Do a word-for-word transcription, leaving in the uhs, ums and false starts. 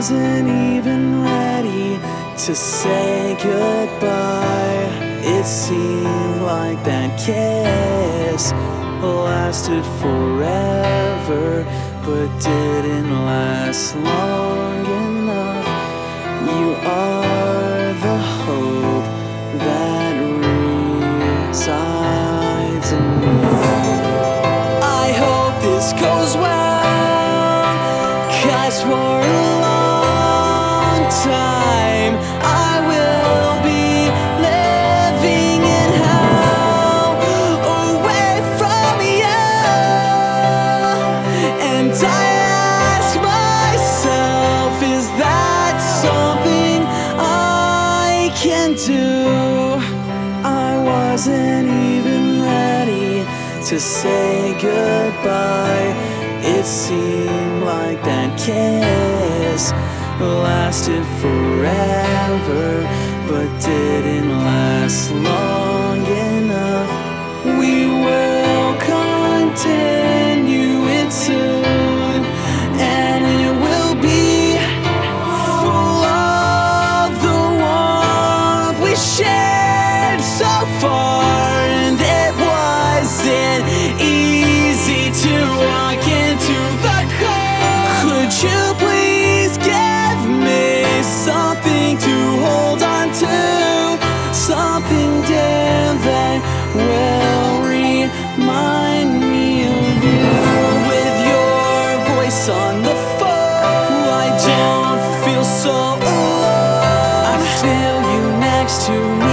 wasn't even ready to say goodbye. It seemed like that kiss lasted forever, but didn't last long enough. You are the hope that resides in me. I hope this goes well, 'cause for a long time I will be living in hell, away from you. And I ask myself, is that something I can do? I wasn't even ready to say goodbye. It seemed like that kiss lasted forever, but didn't last long enough. We will continue it soon, and it will be full of the warmth we shared so far. And it wasn't easy to walk into the cold. Could you please give me something to hold on to, something dear that will remind me of you? With your voice on the phone, I don't feel so alone. I feel you next to me.